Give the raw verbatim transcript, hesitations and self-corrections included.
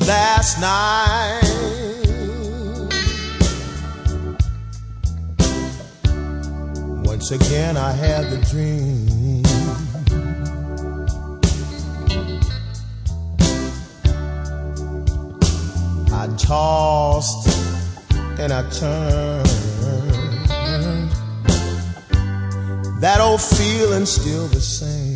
last night. Once again I had the dream. I tossed and I turned. That old feeling still the same.